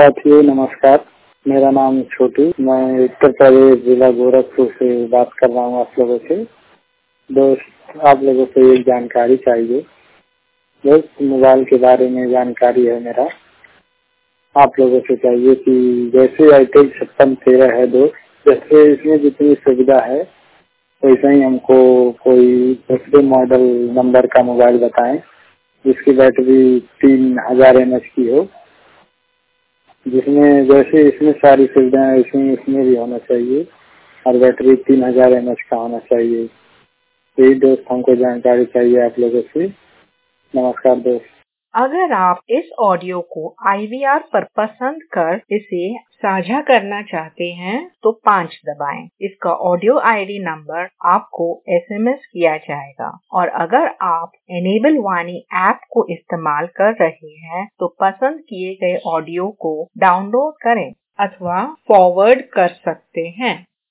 साथियों नमस्कार। मेरा नाम छोटू, मैं उत्तर प्रदेश जिला गोरखपुर से बात कर रहा हूँ आप लोगों से। दोस्त, आप लोगों से एक जानकारी चाहिए। दोस्त, मोबाइल के बारे में जानकारी है मेरा, आप लोगों से चाहिए कि जैसे आईटेल 5613 है दोस्त, जैसे इसमें जितनी सुविधा है वैसे ही हमको कोई दूसरे मॉडल नंबर का मोबाइल बताएं जिसकी बैटरी 3000 mAh की हो, जिसमें जैसे इसमें सारी सुविधाएं वैसे ही इसमें भी होना चाहिए और बैटरी 3000 mAh का होना चाहिए। यही दोस्त हमको जानकारी चाहिए आप लोगों से। नमस्कार दोस्त। अगर आप इस ऑडियो को IVR पर पसंद कर इसे साझा करना चाहते हैं तो 5 दबाएं। इसका ऑडियो ID नंबर आपको SMS किया जाएगा। और अगर आप एनेबल वाणी ऐप को इस्तेमाल कर रहे हैं तो पसंद किए गए ऑडियो को डाउनलोड करें अथवा फॉरवर्ड कर सकते हैं।